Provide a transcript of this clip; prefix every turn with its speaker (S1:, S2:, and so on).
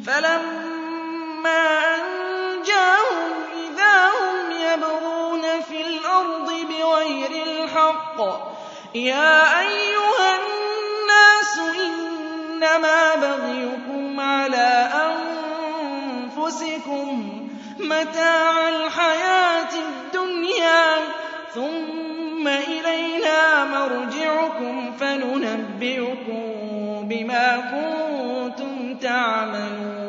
S1: فَلَمَّا أَنجَاهُمْ إِذَا هُمْ يَبْغُونَ فِي الْأَرْضِ بِغَيْرِ الْحَقِّ يَا أَيُّهَا النَّاسُ إِنَّمَا بَغْيُكُمْ عَلَىٰ أَنفُسِكُم ۖ مَّتَاعَ الْحَيَاةِ الدُّنْيَا ثُمَّ إِلَيْنَا مَرْجِعُكُمْ فَنُنَبِّئُكُم بِمَا كُنتُمْ تَعْمَلُونَ